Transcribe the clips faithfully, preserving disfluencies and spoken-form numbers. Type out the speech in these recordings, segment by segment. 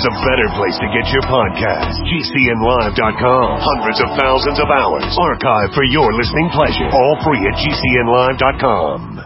there's a better place to get your podcast. G C N live dot com. Hundreds of thousands of hours archived for your listening pleasure. All free at G C N live dot com.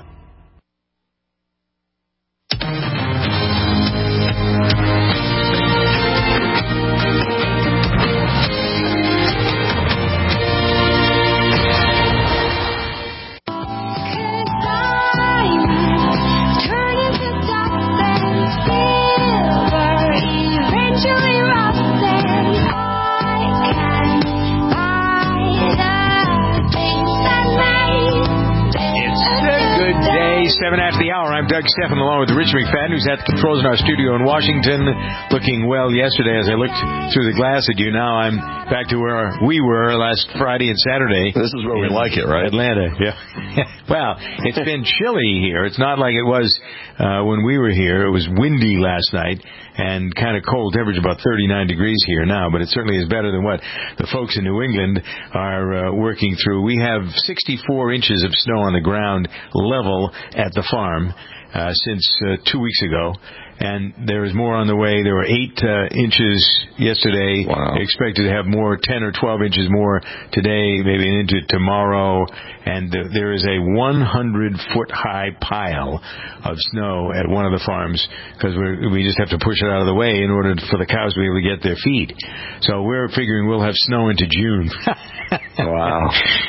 Seven after the hour. I'm Doug Stephan along with Rich McFadden, who's at the controls in our studio in Washington, looking well yesterday as I looked through the glass at you. Now I'm back to where we were last Friday and Saturday. This is where we like it, right? Atlanta, yeah. Well, it's been chilly here. It's not like it was uh, when we were here. It was windy last night and kind of cold temperature, about thirty-nine degrees here now, but it certainly is better than what the folks in New England are uh, working through. We have sixty-four inches of snow on the ground level at the farm uh, since uh, two weeks ago, and there is more on the way. There were eight uh, inches yesterday. Wow. Expected to have more, ten or twelve inches more today, maybe into tomorrow, and uh, there is a one hundred foot high pile of snow at one of the farms because we just have to push it out of the way in order for the cows to be able to get their feed. So we're figuring we'll have snow into June. Wow.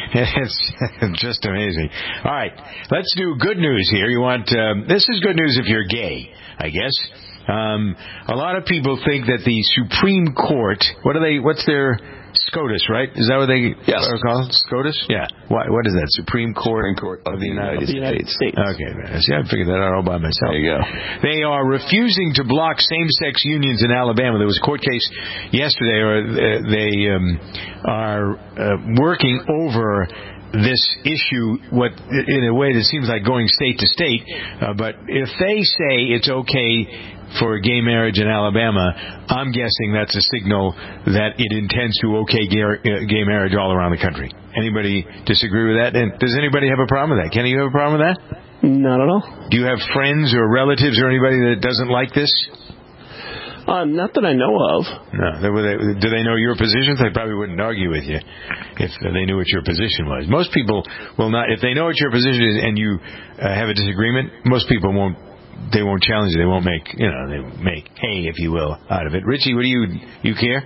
It's just amazing. All right, let's do good news here. You want um, this is good news if you're gay, I guess. Um, a lot of people think that the Supreme Court, what are they, what's their, SCOTUS, right? Is that what they yes. are called? SCOTUS? Yeah. What, what is that? Supreme Court, Supreme Court of, of the United, United States. States. Okay, man. See, I figured that out all by myself. There you go. They are refusing to block same-sex unions in Alabama. There was a court case yesterday, or they um, are uh, working over this issue, what in a way that seems like going state to state, uh, but if they say it's okay for gay marriage in Alabama, I'm guessing that's a signal that it intends to okay gay, uh, gay marriage all around the country. Anybody disagree with that? And does anybody have a problem with that? Kenny, you have a problem with that? Not at all. Do you have friends or relatives or anybody that doesn't like this? Uh, not that I know of. No. They, do they know your positions? They probably wouldn't argue with you if they knew what your position was. Most people will not. If they know what your position is and you uh, have a disagreement, most people won't. They won't challenge it. They won't make, you know, they make hay, if you will, out of it. Richie, what do you, you care?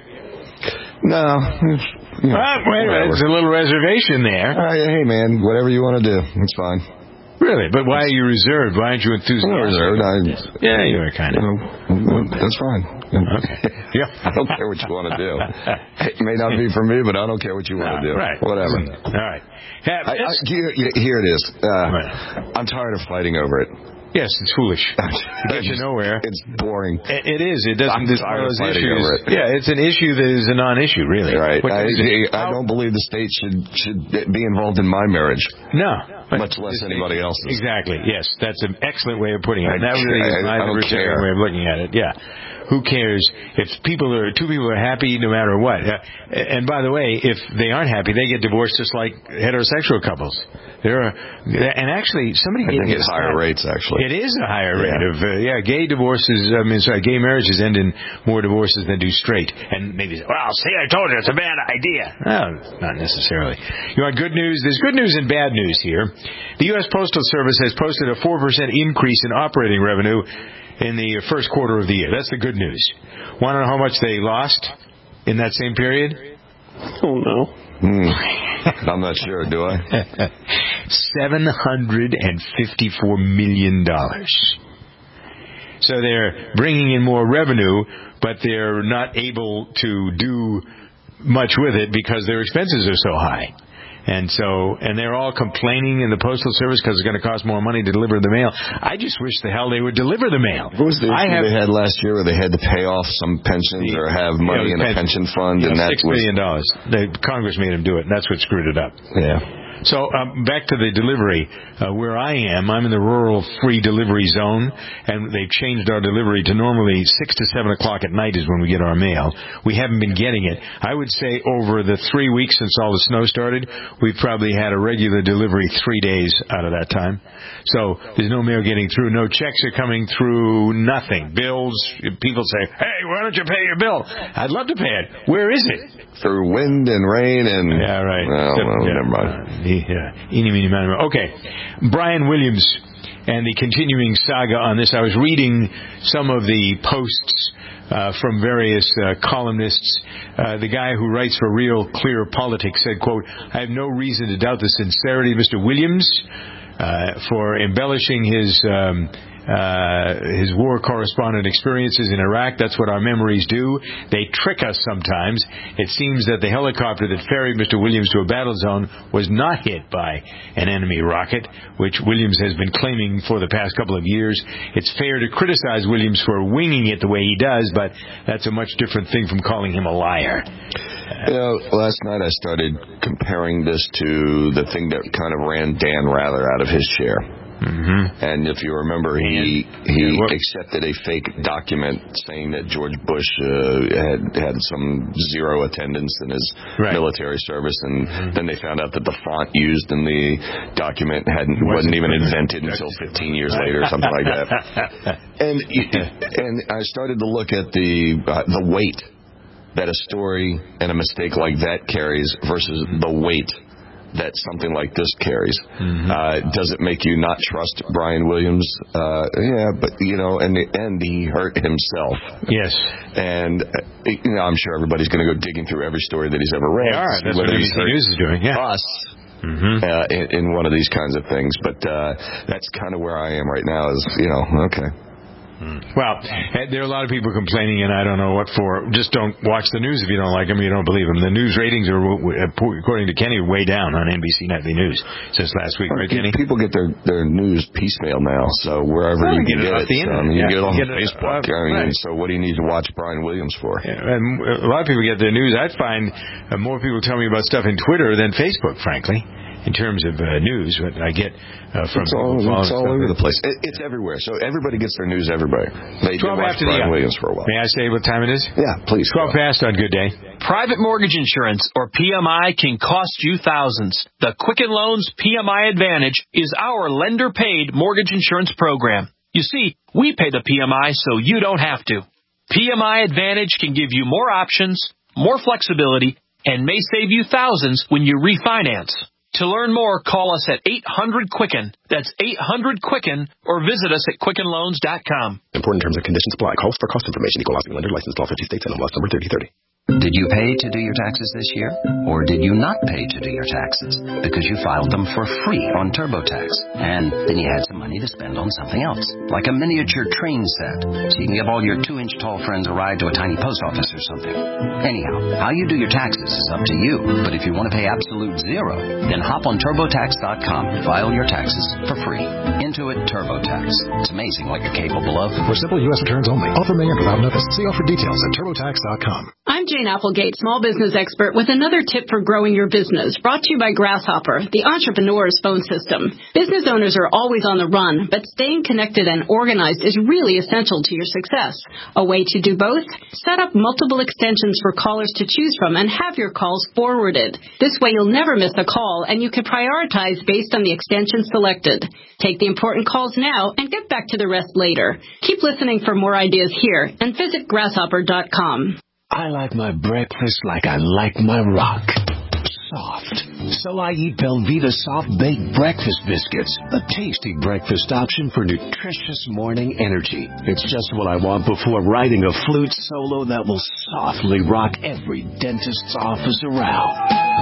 No. You know, ah, wait a minute. There's a little reservation there. Uh, hey, man, whatever you want to do. It's fine. Really? But why are you reserved? Why aren't you enthusiastic? I'm not reserved. I, yeah, you are kind of. You know, that's fine. Okay. Yeah. I don't care what you want to do. It may not be for me, but I don't care what you want to do. Right. Whatever. All right. Yeah, I, I, here, here it is. Uh, right. I'm tired of fighting over it. Yes, it's foolish. It gets you nowhere. It's boring. It, it is. It doesn't. I'm tired of fighting issues, over it. Yeah, it's an issue that is a non-issue, really. Right. What, I, it, I don't believe the state should should be involved in my marriage. No. Much less anybody else's. Exactly. Yes, that's an excellent way of putting it. I, that really is my I, I don't care. way of looking at it. Yeah. Who cares if people are two people are happy no matter what? Uh, and by the way, if they aren't happy, they get divorced just like heterosexual couples. There are, and actually, somebody I think it's higher rates. Actually, it is a higher yeah. rate of uh, yeah. Gay divorces. I mean, sorry, gay marriages end in more divorces than do straight. And maybe, well, see, I told you it's a bad idea. No, not necessarily. You want good news? There's good news and bad news here. The U S Postal Service has posted a four percent increase in operating revenue in the first quarter of the year. That's the good news. Want to know how much they lost in that same period? Oh, no. Hmm. I'm not sure, do I? seven hundred fifty-four million dollars. So they're bringing in more revenue, but they're not able to do much with it because their expenses are so high. And so, and they're all complaining in the Postal Service because it's going to cost more money to deliver the mail. I just wish the hell they would deliver the mail. What was the issue have, they had last year where they had to pay off some pensions the, or have money you know, in a pension fund? You know, and that six million dollars. The Congress made them do it, and that's what screwed it up. Yeah. So um, back to the delivery. Uh, where I am, I'm in the rural free delivery zone, and they've changed our delivery to normally six to seven o'clock at night is when we get our mail. We haven't been getting it. I would say over the three weeks since all the snow started, we've probably had a regular delivery three days out of that time. So there's no mail getting through. No checks are coming through. Nothing. Bills. People say, "Hey, why don't you pay your bill?" I'd love to pay it. Where is it? Through wind and rain and... Yeah, right. Well, Except, well yeah, never mind. Uh, yeah. Eeny, meeny, miny, moe. Okay. Brian Williams and the continuing saga on this. I was reading some of the posts uh, from various uh, columnists. Uh, the guy who writes for Real Clear Politics said, quote, "I have no reason to doubt the sincerity of Mister Williams uh, for embellishing his... Um, Uh, his war correspondent experiences in Iraq. That's what our memories do. They trick us sometimes. It seems that the helicopter that ferried Mister Williams to a battle zone was not hit by an enemy rocket, which Williams has been claiming for the past couple of years. It's fair to criticize Williams for winging it the way he does, but that's a much different thing from calling him a liar. You know, last night I started comparing this to the thing that kind of ran Dan Rather out of his chair. Mm-hmm. And if you remember, he he yeah, accepted a fake document saying that George Bush uh, had had some zero attendance in his right. military service, and mm-hmm. then they found out that the font used in the document hadn't wasn't, wasn't even invented until fifteen years later, or something like that. And and I started to look at the uh, the weight that a story and a mistake like that carries versus the weight that something like this carries. Mm-hmm. Uh, does it make you not trust Brian Williams? Uh, yeah, but, you know, in the end, he hurt himself. Yes. And, uh, you know, I'm sure everybody's going to go digging through every story that he's ever read. They are. That's what N B C News is doing, yeah. Us. Mm-hmm. Uh, in, in one of these kinds of things. But uh, that's kind of where I am right now is, you know, okay. Well, there are a lot of people complaining, and I don't know what for. Just don't watch the news if you don't like them. You don't believe them. The news ratings are, according to Kenny, way down on N B C Nightly News since last week, right, Kenny? People get their, their news piecemeal now, so wherever well, you can get it, it I mean, you yeah. get it on get Facebook. It, uh, I mean, right. So what do you need to watch Brian Williams for? Yeah, and a lot of people get their news. I find uh, more people tell me about stuff in Twitter than Facebook, frankly. In terms of uh, news, what I get uh, from it's all, it's all over the place. It, it's everywhere. So everybody gets their news everywhere. They twelve watch after Brian the Williams for a while. May I say what time it is? Yeah, please. twelve past on Good Day. Private mortgage insurance, or P M I, can cost you thousands. The Quicken Loans P M I Advantage is our lender-paid mortgage insurance program. You see, we pay the P M I so you don't have to. P M I Advantage can give you more options, more flexibility, and may save you thousands when you refinance. To learn more, call us at eight hundred Quicken. That's eight hundred Quicken, or visit us at quicken loans dot com. Important terms and conditions apply. Calls for cost information. Equal housing lender. Licensed all fifty states. N M L S number thirty thirty. Did you pay to do your taxes this year? Or did you not pay to do your taxes because you filed them for free on TurboTax? And then you had some money to spend on something else, like a miniature train set, so you can give all your two-inch tall friends a ride to a tiny post office or something. Anyhow, how you do your taxes is up to you. But if you want to pay absolute zero, then hop on TurboTax dot com. File your taxes for free. Intuit TurboTax. It's amazing what you're capable of. For simple U S returns only. Offer may end without notice. See offer details at TurboTax dot com. I'm Jane Applegate, small business expert, with another tip for growing your business, brought to you by Grasshopper, the entrepreneur's phone system. Business owners are always on the run, but staying connected and organized is really essential to your success. A way to do both? Set up multiple extensions for callers to choose from and have your calls forwarded. This way you'll never miss a call, and you can prioritize based on the extension selected. Take the important calls now and get back to the rest later. Keep listening for more ideas here, and visit grasshopper dot com. I like my breakfast like I like my rock. Soft. So I eat Belvita Soft Baked Breakfast Biscuits, a tasty breakfast option for nutritious morning energy. It's just what I want before writing a flute solo that will softly rock every dentist's office around.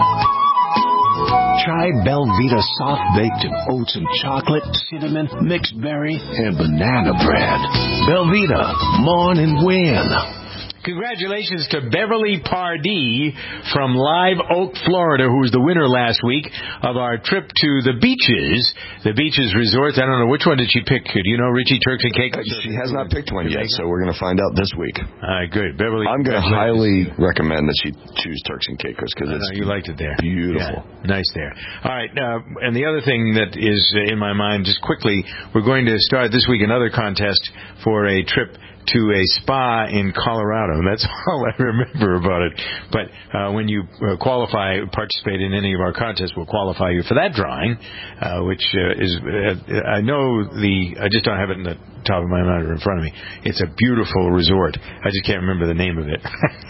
Try Belvita Soft Baked in oats and chocolate, cinnamon, mixed berry, and banana bread. Belvita, mourn and win. congratulations to Beverly Pardee from Live Oak, Florida, who was the winner last week of our trip to the beaches, the Beaches Resorts. I don't know, which one did she pick? Do you know, Richie, Turks and Caicos? She has not picked one yet, so we're going to find out this week. All right, good. Beverly, I'm going to highly recommend that she choose Turks and Caicos because it's you liked it there. Beautiful. Yeah, nice there. All right, uh, and the other thing that is in my mind, just quickly, we're going to start this week another contest for a trip to a spa in Colorado. That's all I remember about it. But uh, when you uh, qualify, participate in any of our contests, we'll qualify you for that drawing, uh, which uh, is, uh, I know the, I just don't have it in the top of my mind or in front of me. It's a beautiful resort. I just can't remember the name of it.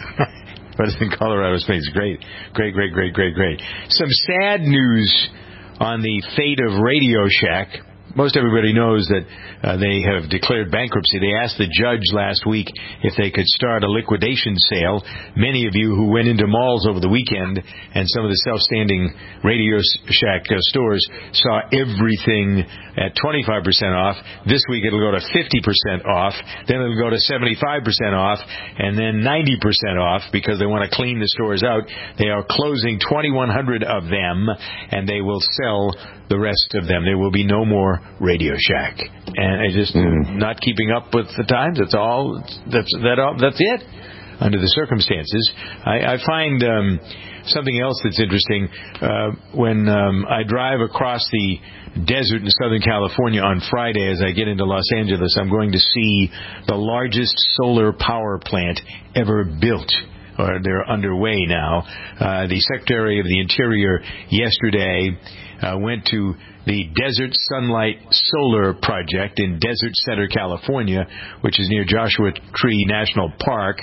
But it's in Colorado Springs. Great, great, great, great, great, great. Some sad news on the fate of Radio Shack. Most everybody knows that uh, they have declared bankruptcy. They asked the judge last week if they could start a liquidation sale. Many of you who went into malls over the weekend and some of the self-standing Radio Shack uh, stores saw everything at twenty-five percent off. This week it'll go to fifty percent off. Then it'll go to seventy-five percent off and then ninety percent off because they want to clean the stores out. They are closing twenty-one hundred of them and they will sell the rest of them. There will be no more Radio Shack. And I just mm. not keeping up with the times. That's all. That's that. All, that's it. Under the circumstances, I, I find um, something else that's interesting. Uh, when um, I drive across the desert in Southern California on Friday, as I get into Los Angeles, I'm going to see the largest solar power plant ever built. Or they're underway now. Uh, the Secretary of the Interior yesterday uh, went to the Desert Sunlight Solar Project in Desert Center, California, which is near Joshua Tree National Park.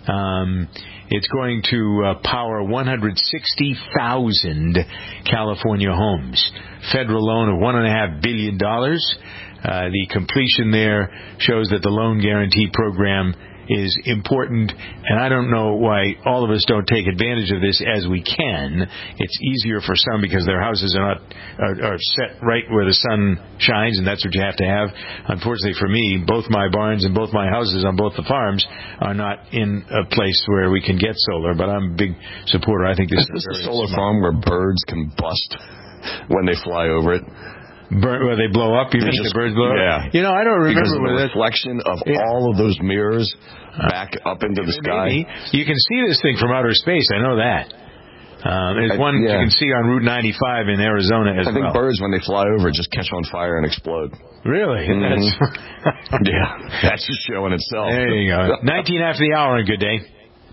Um, it's going to uh, power one hundred sixty thousand California homes. Federal loan of one point five billion dollars. Uh, the completion there shows that the loan guarantee program is important, and I don't know why all of us don't take advantage of this as we can. It's easier for some because their houses are not are, are set right where the sun shines, and that's what you have to have. Unfortunately for me, both my barns and both my houses on both the farms are not in a place where we can get solar, but I'm a big supporter. I think this is, is this a solar smart. farm where birds can bust when they fly over it. Burn, where they blow up? You think the birds blow yeah. up? You know, I don't remember. Because of the reflection of yeah. all of those mirrors back up into the sky. Maybe. You can see this thing from outer space. I know that. Um, there's one yeah. you can see on Route ninety-five in Arizona as well. I think well. birds, when they fly over, just catch on fire and explode. Really? Mm-hmm. That's yeah. That's a show in itself. There you go. nineteen after the hour, and good day.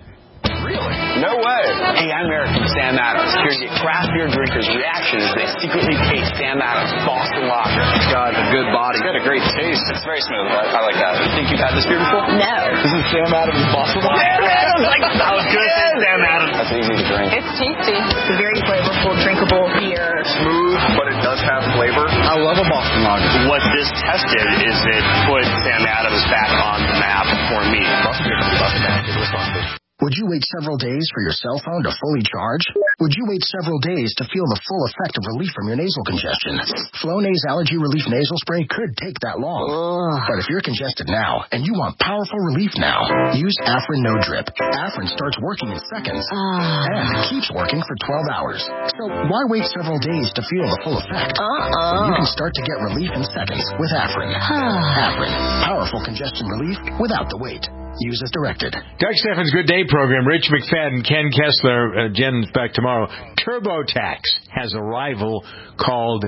Really? No way. Hey, I'm Eric from Sam Adams. Here to get craft beer drinkers' reaction as they secretly taste Sam Adams Boston Lager. It's got a good body. It's got a great taste. It's very smooth. I, I like that. You think you've had this beer before? No. This is Sam Adams Boston Lager. Sam Adams! Like, that was good. Yeah. Sam Adams. That's easy to drink. It's tasty. It's a very flavorful, drinkable beer. Smooth, but it does have flavor. I love a Boston Lager. What this test did is it put Sam Adams back on the map for me. Boston beer comes off the map. It was fun. Would you wait several days for your cell phone to fully charge? Would you wait several days to feel the full effect of relief from your nasal congestion? Flonase Allergy Relief Nasal Spray could take that long. Ugh. But if you're congested now and you want powerful relief now, use Afrin No Drip. Afrin starts working in seconds uh. and keeps working for twelve hours. So why wait several days to feel the full effect? Uh-uh. When you can start to get relief in seconds with Afrin. Afrin. Powerful congestion relief without the wait. Use as directed. Doug Steffens' Good Day program. Rich McFadden, Ken Kessler, uh, Jen's back tomorrow. TurboTax has a rival called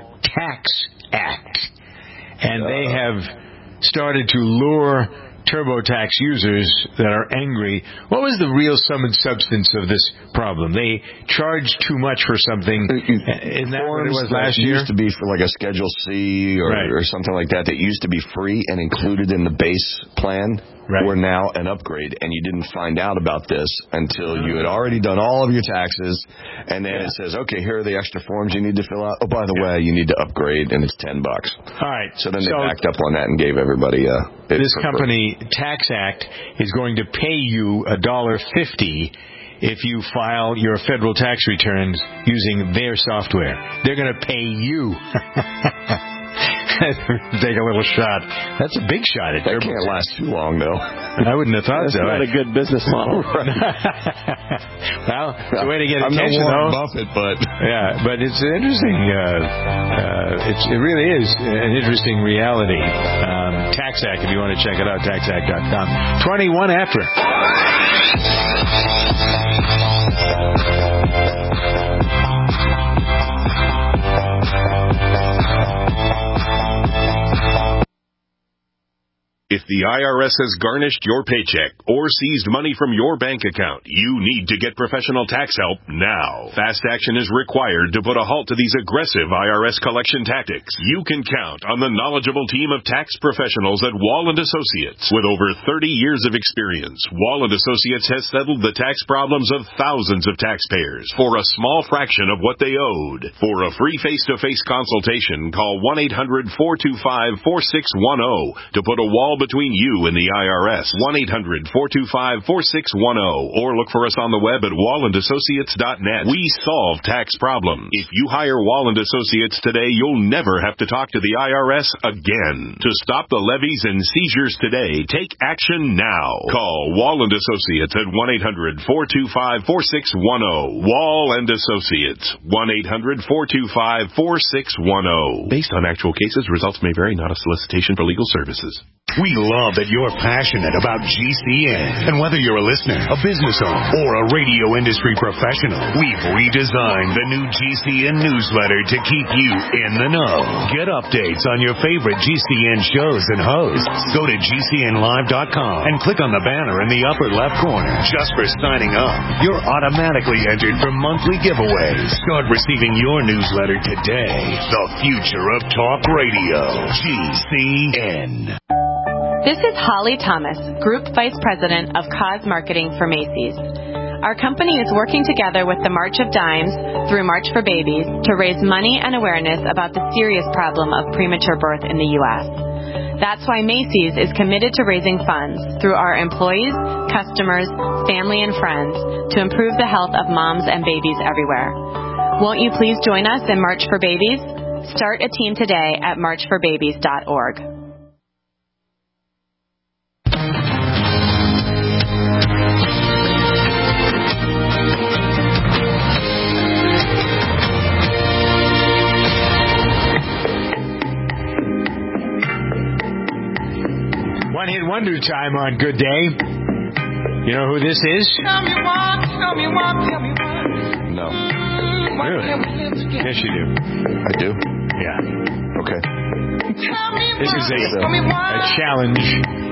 TaxAct, and uh. they have started to lure TurboTax users that are angry. What was the real sum and substance of this problem? They charged too much for something. Isn't that what it was last year? It used to be for like a Schedule C or, right. or something like that that used to be free and included in the base plan. Right. Were now an upgrade, and you didn't find out about this until you had already done all of your taxes, and then yeah. it says, okay, here are the extra forms you need to fill out. Oh, by the yeah. way, you need to upgrade, and it's ten bucks. All right. So then they so backed up on that and gave everybody a bid. This company, TaxAct, is going to pay you a dollar fifty if you file your federal tax returns using their software. They're going to pay you. Take a little shot. That's a big shot at That TurboTax. can't last too long, though. I wouldn't have thought That's so. not a good business model. Well, it's a way to get I'm attention, no Warren though. Buffett, but Yeah, but it's interesting. Uh, uh, it's, it really is an interesting reality. Um, TaxAct, if you want to check it out, tax act dot com. twenty-one after. If the I R S has garnished your paycheck or seized money from your bank account, you need to get professional tax help now. Fast action is required to put a halt to these aggressive I R S collection tactics. You can count on the knowledgeable team of tax professionals at Wall and Associates. With over thirty years of experience, Wall and Associates has settled the tax problems of thousands of taxpayers for a small fraction of what they owed. For a free face-to-face consultation, call one eight hundred four two five four six one zero to put a wall between you and the I R S. one eight hundred four two five four six one zero or look for us on the web at wall and associates dot net. We solve tax problems. If you hire Wall and Associates today, you'll never have to talk to the I R S again. To stop the levies and seizures today, take action now. Call Wall and Associates at one eight hundred four two five four six one zero. Wall and Associates, one eight hundred four two five four six one zero. Based on actual cases, results may vary, not a solicitation for legal services. We love that you're passionate about G C N. And whether you're a listener, a business owner, or a radio industry professional, we've redesigned the new G C N newsletter to keep you in the know. Get updates on your favorite G C N shows and hosts. Go to G C N live dot com and click on the banner in the upper left corner. Just for signing up, you're automatically entered for monthly giveaways. Start receiving your newsletter today. The future of talk radio. G C N. This is Holly Thomas, Group Vice President of Cause Marketing for Macy's. Our company is working together with the March of Dimes through March for Babies to raise money and awareness about the serious problem of premature birth in the U S. That's why Macy's is committed to raising funds through our employees, customers, family, and friends to improve the health of moms and babies everywhere. Won't you please join us in March for Babies? Start a team today at march for babies dot org. One-hit wonder time on Good Day. You know who this is? Tell me what, tell me what, tell me what. No. Really? Yes, you do. I do? Yeah. Okay. This is a, a challenge.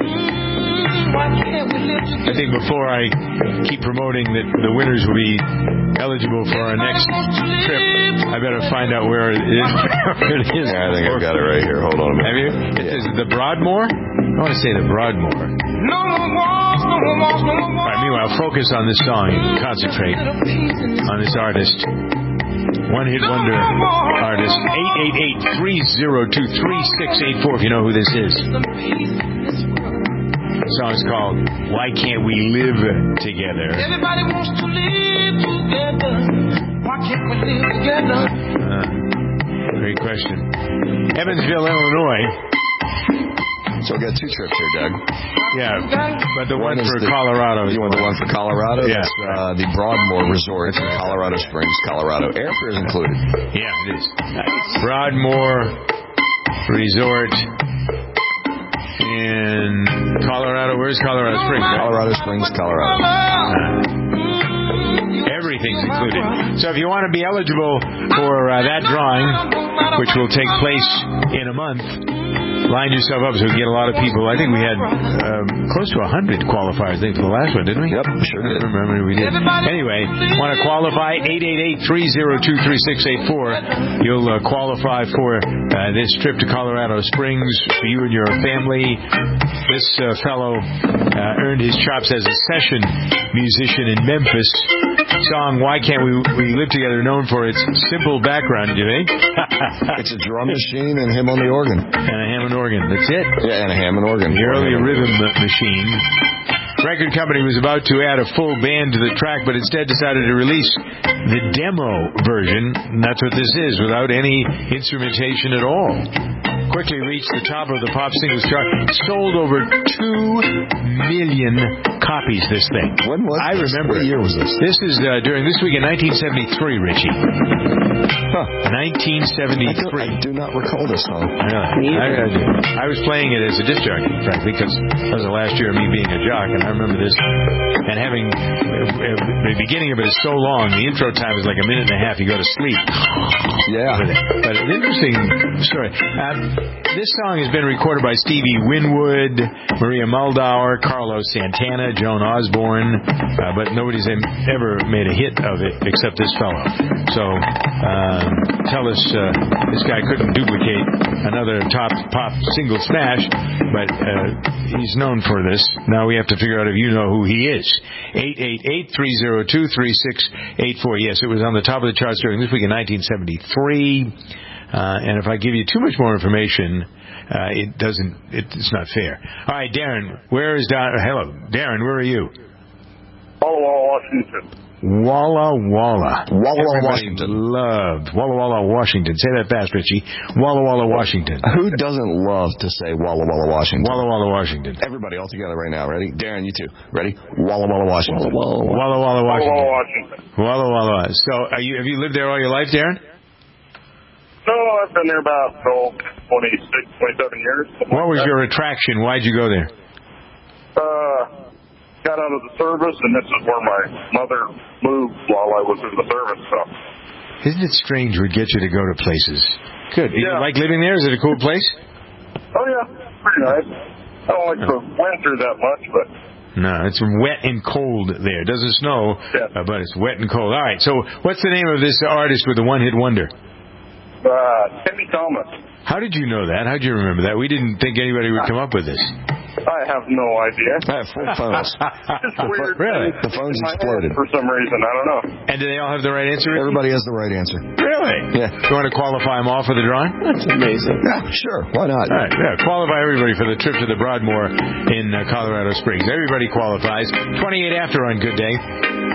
I think before I keep promoting that the winners will be eligible for our next trip, I better find out where it is. where it is. Yeah, I think I've got it right here. Hold on a minute. Have you? Yeah. Is it the Broadmoor? I want to say the Broadmoor. No more walls, no more walls, no more walls. All right, meanwhile, focus on this song and concentrate on this artist. One-hit wonder artist. eight eight eight, three oh two, three six eight four if you know who this is. The song's called Why Can't We Live Together? Everybody wants to live together. Why can't we live together? Uh, great question. Evansville, Illinois. So we got two trips here, Doug. Yeah, but the one, one for the, Colorado. You want the one for Colorado? Yeah. That's uh, the Broadmoor Resort in Colorado Springs, Colorado. Airfare is included. Yeah, it is. Nice. Broadmoor Resort in Colorado. Where's Colorado Springs? Right? Colorado Springs, Colorado. Uh, everything's included. So if you want to be eligible for uh, that drawing, which will take place in a month, line yourself up so we get a lot of people. I think we had um, close to one hundred qualifiers, I think, for the last one, didn't we? Yep, sure did. I remember we did. Anyway, want to qualify? eight eight eight, three oh two, three six eight four. You'll uh, qualify for uh, this trip to Colorado Springs for you and your family. This uh, fellow uh, earned his chops as a session musician in Memphis. Song Why Can't We We Live Together, known for its simple background, do you think? It's a drum machine and him on the organ. And a Hammond organ. That's it. Yeah, and a Hammond organ. The early rhythm machine. Record company was about to add a full band to the track, but instead decided to release the demo version. And that's what this is, without any instrumentation at all. quickly reached the top of the pop singles chart. Sold over two million copies, this thing. When was I this? remember. What year was this? This is uh, during this week in nineteen seventy-three, Richie. Huh. nineteen seventy-three. I, I do not recall this song. Really? I, I, I was playing it as a disc jockey, frankly, because that was the last year of me being a jock, and I remember this. And having uh, the beginning of it is so long, the intro time is like a minute and a half. You go to sleep. Yeah. But an interesting story. Uh, this song has been recorded by Stevie Winwood, Maria Muldaur, Carlos Santana, Joan Osborne, uh, but nobody's ever made a hit of it except this fellow. So uh, tell us uh, this guy couldn't duplicate another top pop single smash, but uh, he's known for this. Now we have to figure out if you know who he is. eight eight eight, three oh two, three six eight four. Yes, it was on the top of the charts during this week in nineteen seventy-three. Uh, and if I give you too much more information, uh, it doesn't, it, it's not fair. All right, Darren, where is Don? Hello, Darren, where are you? Walla Walla, Washington. Walla Walla. Walla Walla, Washington. Loved. Walla Walla, Washington. Say that fast, Richie. Walla Walla, Washington. Who doesn't love to say Walla Walla, Washington? Walla Walla, Washington. Everybody all together right now. Ready? Darren, you too. Ready? Walla Walla, Washington. Walla Walla, Walla, Washington. Walla Walla, Washington. Walla Walla. So, are you, have you lived there all your life, Darren? No, I've been there about oh, twenty-six, twenty-seven years. What was like your attraction? Why'd you go there? Uh, got out of the service, and this is where my mother moved while I was in the service. So. Isn't it strange we'd get you to go to places? Good. Do yeah. you like living there? Is it a cool place? Oh, yeah. Pretty nice. I don't like the winter that much, but... No, it's wet and cold there. It doesn't snow, yeah. uh, but it's wet and cold. All right, so what's the name of this artist with the one-hit wonder? Uh, Timmy Thomas. How did you know that? How did you remember that? We didn't think anybody would come up with this. I have no idea. I have four phones. It's weird. Really? The phones in my exploded. head for some reason. I don't know. And do they all have the right answer? Everybody has the right answer. Really? Yeah. You want to qualify them all for the drawing? That's amazing. Yeah, sure. Why not? All right. Yeah. Qualify everybody for the trip to the Broadmoor in uh, Colorado Springs. Everybody qualifies. twenty-eight after on Good Day.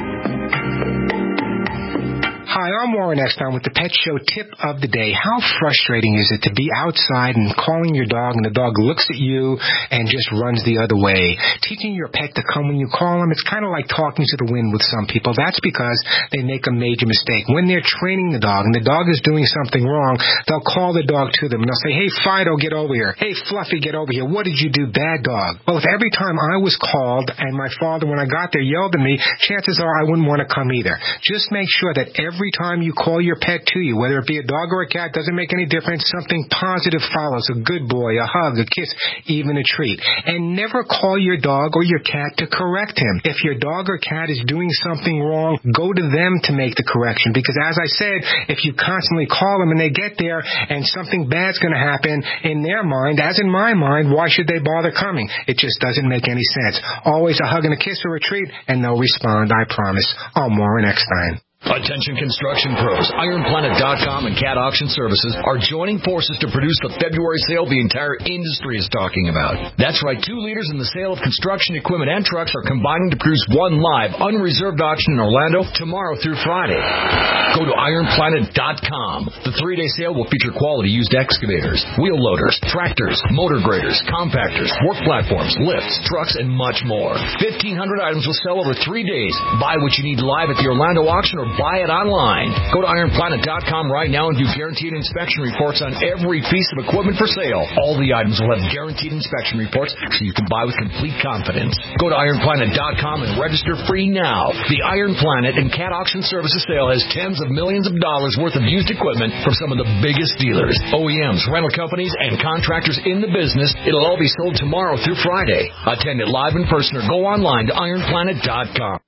Hi, I'm Warren Eckstein with the Pet Show Tip of the Day. How frustrating is it to be outside and calling your dog and the dog looks at you and just runs the other way? Teaching your pet to come when you call them, it's kind of like talking to the wind with some people. That's because they make a major mistake. When they're training the dog and the dog is doing something wrong, they'll call the dog to them and they'll say, hey, Fido, get over here. Hey, Fluffy, get over here. What did you do, bad dog? Well, if every time I was called and my father, when I got there, yelled at me, chances are I wouldn't want to come either. Just make sure that every time you call your pet to you, whether it be a dog or a cat, doesn't make any difference, something positive follows. A good boy, a hug, a kiss, even a treat. And never call your dog or your cat to correct him. If your dog or cat is doing something wrong, go to them to make the correction. Because as I said, if you constantly call them and they get there and something bad's going to happen, in their mind, as in my mind, why should they bother coming? It just doesn't make any sense. Always a hug and a kiss or a treat, and they'll respond, I promise. I'm Warren Eckstein. Attention construction pros. Iron Planet dot com and Cat Auction Services are joining forces to produce the February sale the entire industry is talking about. That's right, two leaders in the sale of construction equipment and trucks are combining to produce one live, unreserved auction in Orlando tomorrow through Friday. Go to Iron Planet dot com. The three-day sale will feature quality used excavators, wheel loaders, tractors, motor graders, compactors, work platforms, lifts, trucks, and much more. fifteen hundred items will sell over three days. Buy what you need live at the Orlando auction or buy it online. Go to Iron Planet dot com right now and view guaranteed inspection reports on every piece of equipment for sale. All the items will have guaranteed inspection reports so you can buy with complete confidence. Go to Iron Planet dot com and register free now. The Iron Planet and Cat Auction Services sale has tens of millions of dollars worth of used equipment from some of the biggest dealers, O E Ms, rental companies, and contractors in the business. It'll all be sold tomorrow through Friday. Attend it live in person or go online to Iron Planet dot com.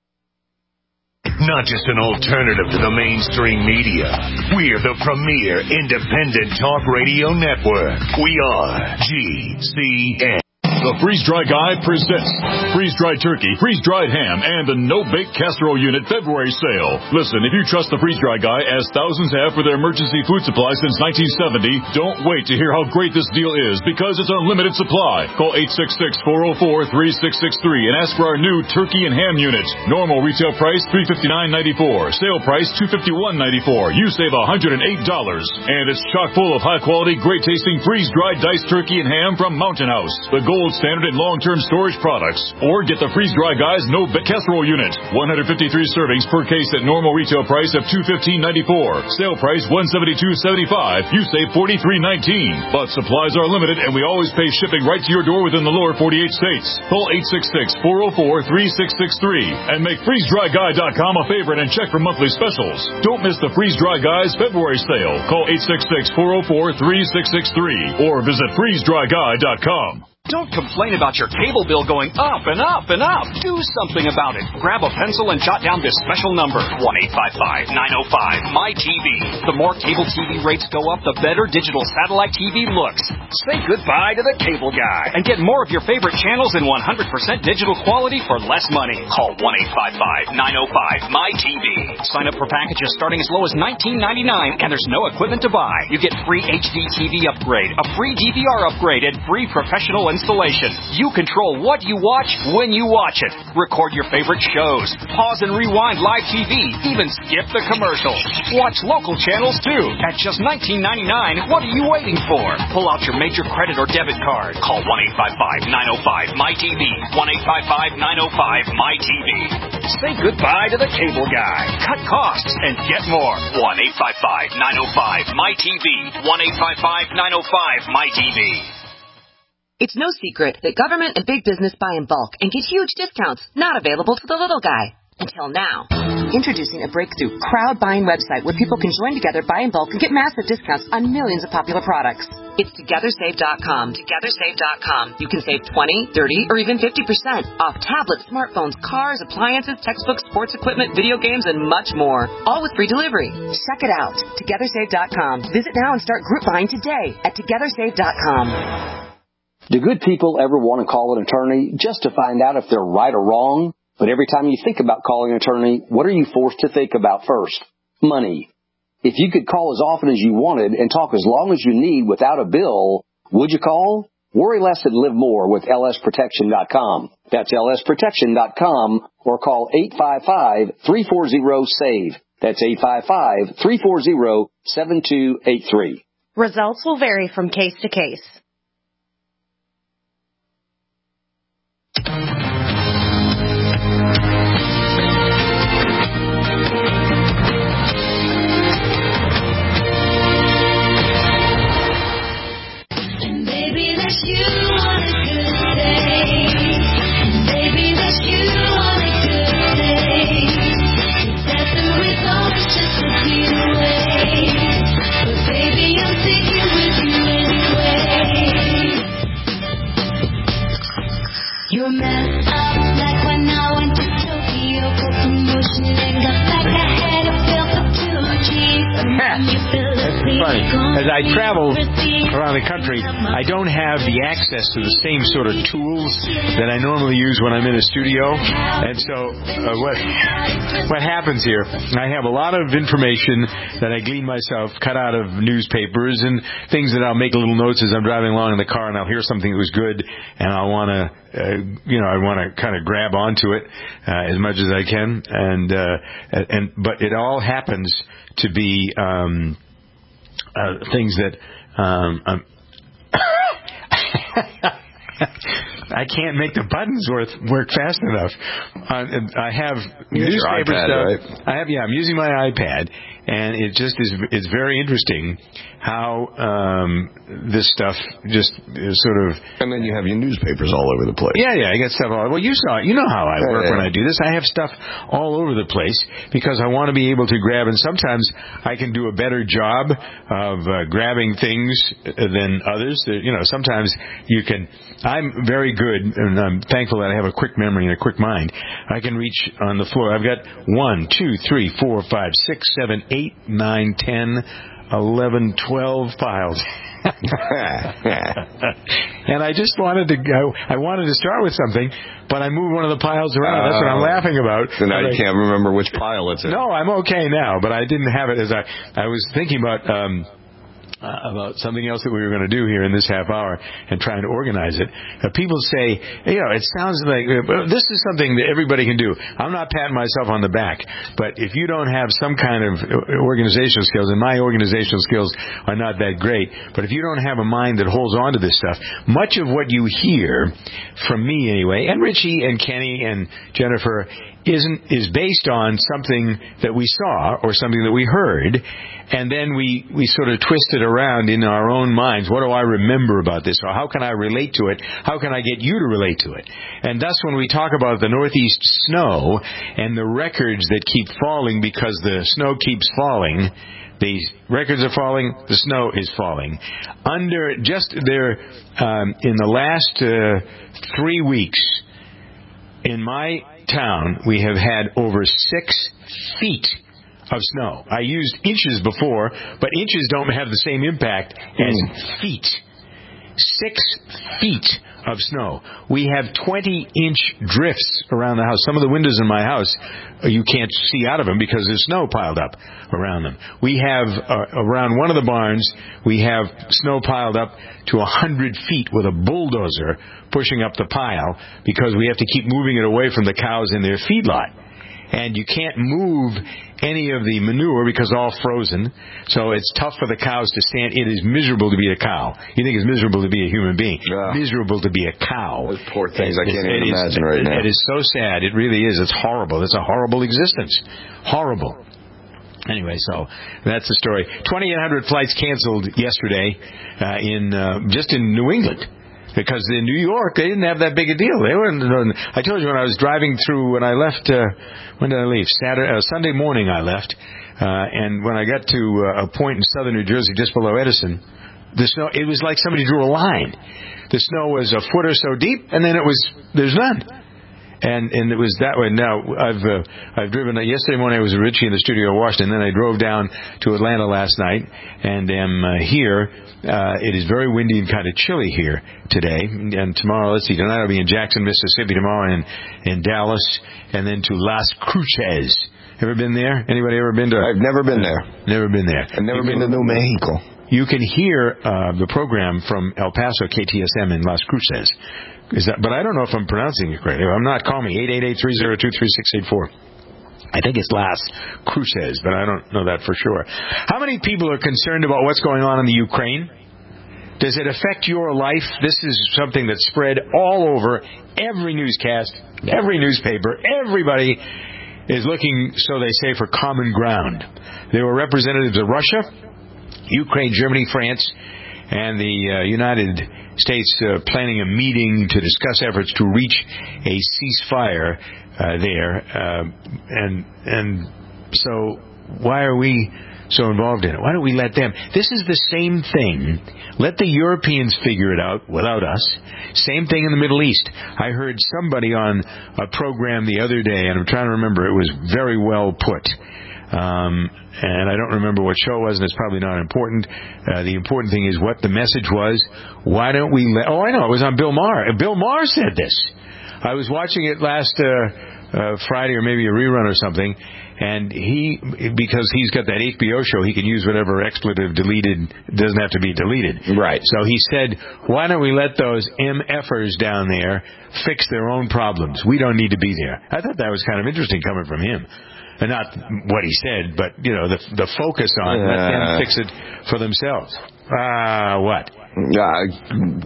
Not just an alternative to the mainstream media. We're the premier independent talk radio network. We are G C N. The Freeze-Dry Guy presents freeze-dried turkey, freeze-dried ham, and a no-bake casserole unit February sale. Listen, if you trust the Freeze-Dry Guy, as thousands have for their emergency food supply since nineteen seventy, don't wait to hear how great this deal is, because it's unlimited supply. Call eight six six, four oh four, three six six three and ask for our new turkey and ham unit. Normal retail price three hundred fifty-nine dollars and ninety-four cents. Sale price two hundred fifty-one dollars and ninety-four cents. You save one hundred eight dollars. And it's chock full of high-quality, great-tasting freeze-dried diced turkey and ham from Mountain House, the gold standard in long-term storage products. Or get the Freeze-Dry Guy's no-bake casserole unit. one hundred fifty-three servings per case at normal retail price of two hundred fifteen dollars and ninety-four cents. Sale price one hundred seventy-two dollars and seventy-five cents. You save forty-three dollars and nineteen cents. But supplies are limited, and we always pay shipping right to your door within the lower forty-eight states. Call eight six six, four oh four, three six six three and make freeze dry guy dot com a favorite and check for monthly specials. Don't miss the Freeze-Dry Guy's February sale. Call eight six six, four oh four, three six six three or visit freeze dry guy dot com. Don't complain about your cable bill going up and up and up. Do something about it. Grab a pencil and jot down this special number, one eight five five, nine oh five, M Y T V. The more cable T V rates go up, the better digital satellite T V looks. Say goodbye to the cable guy and get more of your favorite channels in one hundred percent digital quality for less money. Call one eight five five, nine oh five, M Y T V. Sign up for packages starting as low as nineteen ninety-nine and there's no equipment to buy. You get free H D T V upgrade, a free D V R upgrade, and free professional installation. You control what you watch when you watch it. Record your favorite shows. Pause and rewind live T V. Even skip the commercials. Watch local channels too. At just nineteen ninety-nine, what are you waiting for? Pull out your major credit or debit card. Call one eight five five, nine oh five, M Y T V. one eight five five, nine oh five, M Y T V. Say goodbye to the cable guy. Cut costs and get more. one eight five five, nine oh five, M Y T V. one eight five five, nine oh five, M Y T V. It's no secret that government and big business buy in bulk and get huge discounts not available to the little guy. Until now. Introducing a breakthrough crowd buying website where people can join together, buy in bulk, and get massive discounts on millions of popular products. It's Together Save dot com. Together Save dot com. You can save twenty, thirty, or even fifty percent off tablets, smartphones, cars, appliances, textbooks, sports equipment, video games, and much more. All with free delivery. Check it out. Together Save dot com. Visit now and start group buying today at Together Save dot com. Do good people ever want to call an attorney just to find out if they're right or wrong? But every time you think about calling an attorney, what are you forced to think about first? Money. If you could call as often as you wanted and talk as long as you need without a bill, would you call? Worry less and live more with L S protection dot com. That's L S protection dot com or call eight five five, three four zero, SAVE. That's eight five five, three four zero, seven two eight three. Results will vary from case to case. You messed up like when I went to Tokyo for promotion and got back. I had a bill for two G's. That's funny. As I travel around the country, I don't have the access to the same sort of tools that I normally use when I'm in a studio. And so uh, what what happens here, I have a lot of information that I glean myself, cut out of newspapers and things that I'll make little notes as I'm driving along in the car, and I'll hear something that was good, and I'll want to Uh, you know, I want to kind of grab onto it uh, as much as I can, and uh, and but it all happens to be um, uh, things that um, um, I can't make the buttons work work fast enough. Uh, I have newspaper iPad, stuff. Right? I have yeah, I'm using my iPad, and it just is. It's very interesting how um, this stuff just is sort of. And then you have your newspapers all over the place. Yeah, yeah, I got stuff all. Well, you saw, you know how I yeah, work yeah. when I do this. I have stuff all over the place because I want to be able to grab, and sometimes I can do a better job of uh, grabbing things than others. You know, sometimes you can. I'm very good, and I'm thankful that I have a quick memory and a quick mind. I can reach on the floor. I've got one, two, three, four, five, six, seven, eight, nine, ten, eleven, twelve files. And I just wanted to go, I wanted to start with something, but I moved one of the piles around. That's what I'm laughing about. So now you I, can't remember which pile it's in. No, I'm okay now, but I didn't have it as I, I was thinking about, um, Uh, about something else that we were going to do here in this half hour and trying to organize it. Uh, people say, you know, it sounds like uh, this is something that everybody can do. I'm not patting myself on the back, but if you don't have some kind of organizational skills, and my organizational skills are not that great, but if you don't have a mind that holds on to this stuff, much of what you hear from me anyway, and Richie and Kenny and Jennifer, isn't is based on something that we saw or something that we heard, and then we, we sort of twist it around in our own minds. What do I remember about this? Or how can I relate to it? How can I get you to relate to it? And thus, when we talk about the Northeast snow and the records that keep falling because the snow keeps falling, the records are falling, the snow is falling. Under just there, um, in the last uh, three weeks, in my town, we have had over six feet of snow. I used inches before, but inches don't have the same impact as mm. feet. Six feet of snow. We have twenty-inch drifts around the house. Some of the windows in my house, you can't see out of them because there's snow piled up around them. We have, uh, around one of the barns, we have snow piled up to one hundred feet with a bulldozer pushing up the pile because we have to keep moving it away from the cows in their feedlot. And you can't move any of the manure because it's all frozen. So it's tough for the cows to stand. It is miserable to be a cow. You think it's miserable to be a human being. Yeah. Miserable to be a cow. Those poor things. I can't even is, imagine right it, now. It is so sad. It really is. It's horrible. It's a horrible existence. Horrible. Anyway, so that's the story. twenty-eight hundred flights canceled yesterday uh, in uh, just in New England. Because in New York, they didn't have that big a deal. They weren't. I told you when I was driving through, when I left, uh, when did I leave? Saturday, uh, Sunday morning I left. Uh, and when I got to uh, a point in southern New Jersey, just below Edison, the snow, it was like somebody drew a line. The snow was a foot or so deep, and then it was, there's none. And and it was that way. Now, I've uh, I've driven, uh, yesterday morning I was with Richie in the studio in Washington, then I drove down to Atlanta last night, and am uh, here. Uh, it is very windy and kind of chilly here today. And tomorrow, let's see, tonight I'll be in Jackson, Mississippi, tomorrow in, in Dallas, and then to Las Cruces. Ever been there? Anybody ever been to? I've never been there. Never been there. I've never you been can, to New Mexico. You can hear uh, the program from El Paso K T S M in Las Cruces. Is that? But I don't know if I'm pronouncing it correctly. I'm not. Call me eight eight eight, three zero two, three six eight four. I think it's Las Cruces, but I don't know that for sure. How many people are concerned about what's going on in the Ukraine? Does it affect your life? This is something that's spread all over every newscast, every newspaper. Everybody is looking, so they say, for common ground. There were representatives of Russia, Ukraine, Germany, France, and the uh, United States uh, planning a meeting to discuss efforts to reach a ceasefire uh, there. Uh, and and so why are we so involved in it? Why don't we let them? This is the same thing. Let the Europeans figure it out without us. Same thing in the Middle East. I heard somebody on a program the other day, and I'm trying to remember, it was very well put. Um, and I don't remember what show it was, and it's probably not important. Uh, the important thing is what the message was. Why don't we let... Oh, I know. It was on Bill Maher. Bill Maher said this. I was watching it last uh, uh, Friday, or maybe a rerun or something, and he, because he's got that H B O show, he can use whatever expletive deleted, doesn't have to be deleted. Right. So he said, why don't we let those MFers down there fix their own problems? We don't need to be there. I thought that was kind of interesting coming from him. And not what he said, but, you know, the the focus on uh, let them fix it for themselves. Ah, uh, what? Uh,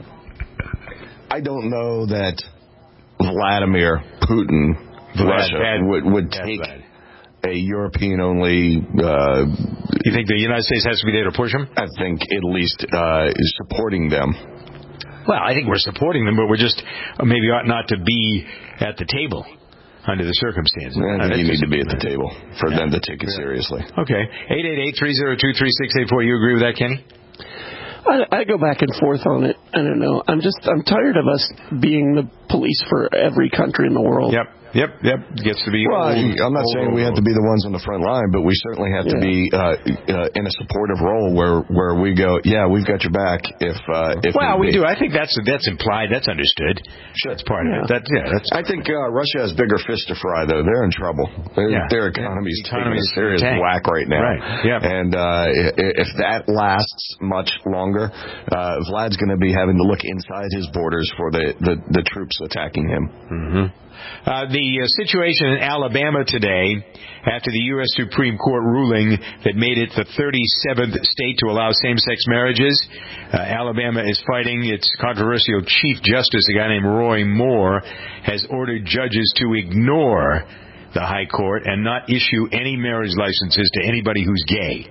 I don't know that Vladimir Putin, Vlad, Russia, bad, would, would take bad. a European-only... Uh, you think the United States has to be there to push them? I think at least uh, is supporting them. Well, I think we're supporting them, but we're just maybe ought not to be at the table. Under the circumstances. I think you need to be at the table for yeah. them to take it seriously. Okay. eight eight eight, three zero two, three six eight four. You agree with that, Kenny? I, I go back and forth on it. I don't know. I'm just, I'm tired of us being the police for every country in the world. Yep. Yep, yep. Gets to be Well, old, I'm not old, saying old, we have to be the ones on the front line, but we certainly have yeah. to be uh, uh, in a supportive role where, where we go, yeah, we've got your back if uh, if Well, we be. do. I think that's that's implied. That's understood. Sure. That's part yeah. of it. That, yeah, that's. I think uh, Russia has bigger fish to fry, though. They're in trouble. Their, yeah. their economy's yeah. taking a serious tank. whack right now. Right. Yeah. And uh, if that lasts much longer, uh, Vlad's going to be having to look inside his borders for the, the, the troops attacking him. Mm-hmm. Uh, the uh, situation in Alabama today, after the U S Supreme Court ruling that made it the thirty-seventh state to allow same-sex marriages, uh, Alabama is fighting its controversial Chief Justice, a guy named Roy Moore, has ordered judges to ignore the High Court and not issue any marriage licenses to anybody who's gay.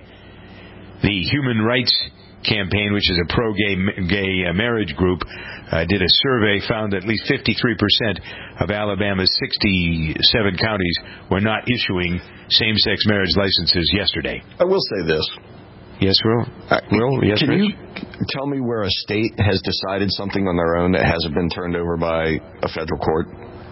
The Human Rights Campaign, which is a pro-gay gay uh, marriage group, uh, did a survey, found that at least fifty-three percent of Alabama's sixty-seven counties were not issuing same-sex marriage licenses yesterday. I will say this. Yes, Will? Uh, Will? Yes, Can Rich? you tell me where a state has decided something on their own that hasn't been turned over by a federal court?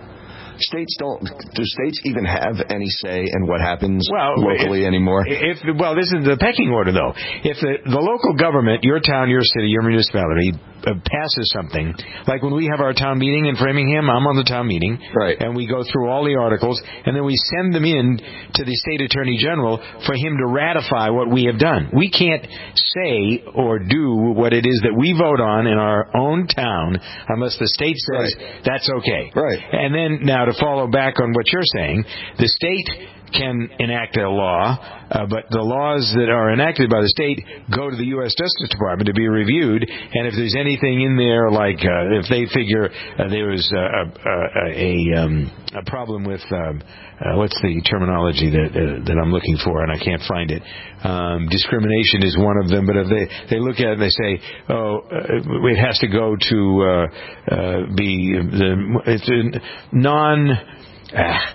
States don't. Do states even have any say in what happens well, locally if, anymore? If well, this is the pecking order, though. If the, the local government, your town, your city, your municipality, uh, passes something, like when we have our town meeting in Framingham, I'm on the town meeting, right? And we go through all the articles, and then we send them in to the state attorney general for him to ratify what we have done. We can't say or do what it is that we vote on in our own town unless the state says right. that's okay. Right. And then now, to follow back on what you're saying, the state can enact a law, uh, but the laws that are enacted by the state go to the U S Justice Department to be reviewed, and if there's anything in there, like uh, if they figure uh, there was uh, a, a, a, um, a problem with, um, uh, what's the terminology that uh, that I'm looking for, and I can't find it. Um, discrimination is one of them, but if they, they look at it and they say, oh, uh, it has to go to uh, uh, be the it's a non... Uh,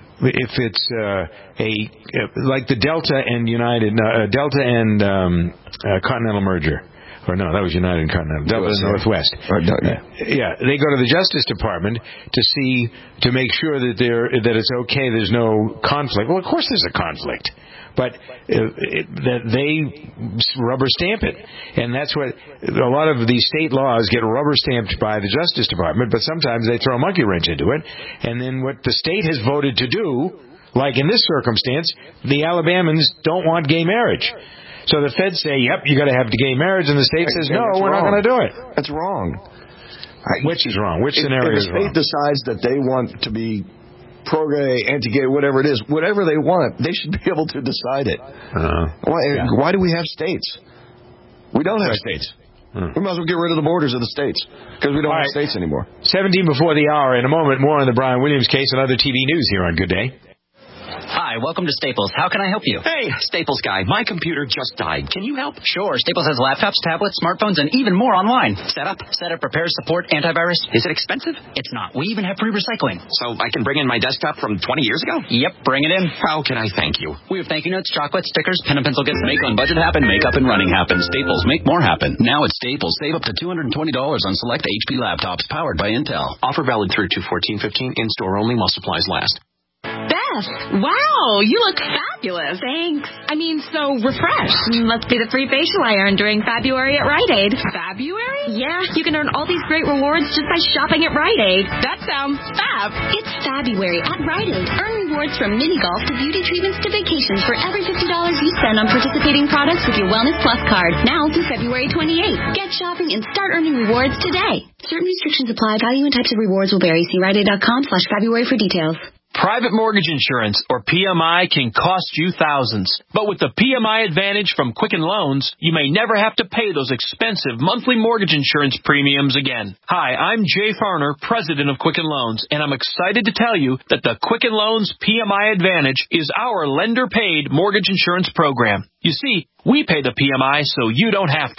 If it's uh, a like the Delta and United, uh, Delta and um, uh, Continental merger, or no, that was United and Continental, Delta and Northwest. Or, no, no. Uh, yeah, they go to the Justice Department to see to make sure that they're that it's okay. There's no conflict. Well, of course there's a conflict, but uh, it, that they rubber stamp it, and that's what a lot of these state laws get rubber stamped by the Justice Department. But sometimes they throw a monkey wrench into it, and then what the state has voted to do, like in this circumstance, the Alabamans don't want gay marriage. So the feds say, "Yep, you got to have the gay marriage," and the state says, "No, we're wrong. not going to do it." That's wrong. Which is wrong? Which if, scenario if is wrong? If the state decides that they want to be pro-gay, anti-gay, whatever it is, whatever they want, they should be able to decide it. Uh, why, yeah. why do we have states? We don't have states. Hmm. We might as well get rid of the borders of the states because we don't All have right. states anymore. seventeen before the hour. In a moment, more on the Brian Williams case and other T V news here on Good Day. Hi, welcome to Staples. How can I help you? Hey, Staples guy, my computer just died. Can you help? Sure. Staples has laptops, tablets, smartphones, and even more online. Setup, setup, repair, support, antivirus. Is it expensive? It's not. We even have free recycling. So I can bring in my desktop from twenty years ago? Yep, bring it in. How can I thank you? We have thank you notes, chocolates, stickers, pen and pencil kits. Make on budget happen, make up and running happen. Staples, make more happen. Now at Staples, save up to two hundred twenty dollars on select H P laptops powered by Intel. Offer valid through two fourteen fifteen. In-store only while supplies last. Beth, wow, you look fabulous. Thanks. I mean, so refreshed. Must be the free facial I earned during February at Rite Aid. February? Yeah, you can earn all these great rewards just by shopping at Rite Aid. That sounds fab. It's February at Rite Aid. Earn rewards from mini golf to beauty treatments to vacations for every fifty dollars you spend on participating products with your Wellness Plus card. Now through February twenty-eighth. Get shopping and start earning rewards today. Certain restrictions apply. Value and types of rewards will vary. See riteaid.com slash February for details. Private mortgage insurance, or P M I, can cost you thousands. But with the P M I Advantage from Quicken Loans, you may never have to pay those expensive monthly mortgage insurance premiums again. Hi, I'm Jay Farner, president of Quicken Loans, and I'm excited to tell you that the Quicken Loans P M I Advantage is our lender-paid mortgage insurance program. You see, we pay the P M I so you don't have to.